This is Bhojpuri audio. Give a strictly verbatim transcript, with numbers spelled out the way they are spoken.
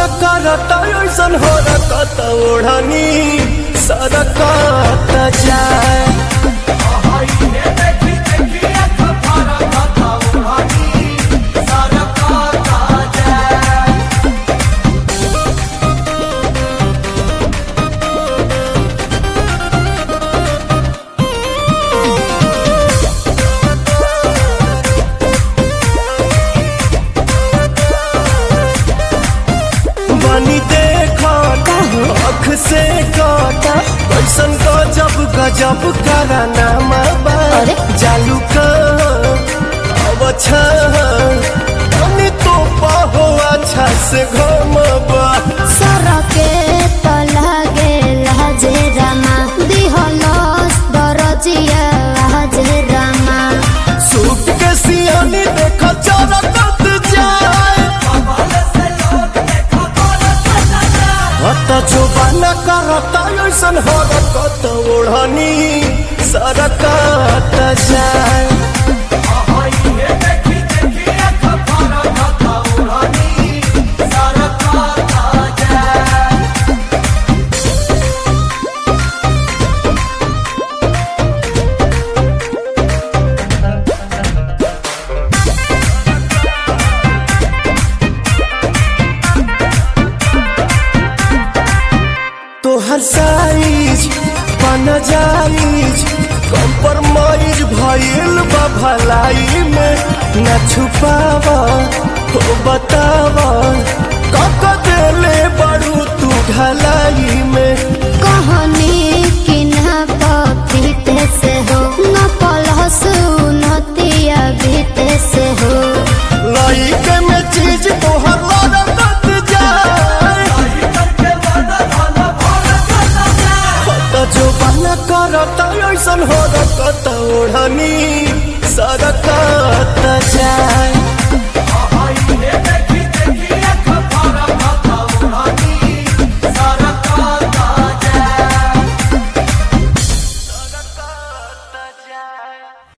करता ऐसन हो रखत ओढ़नी सरकत जाए। से काटा कैसन गजब गजब कराना माबा जालू का अब अच्छा हमें तो पाहो अच्छा से घमबा सारा के तला गे लाजे रामा दिहलस दरजिया लाजे रामा सूट के सियानी देखा चरकत जाए हता जोबाना करता ऐसन हो रखत ओढ़नी सरकत जाए। तोहर साइज बना जाइज कम्प्रोमाइज भइल बा भलाई में न छुपावा हो बतावा कक देले बड़ू तू ढलाई में कहानी कि ना पपीते से हो न पलस नतिया बीते से हो लाइक में चीज तोहर लड़त जाए जो बना करता ऐसन हो रखत ओढ़नी सरक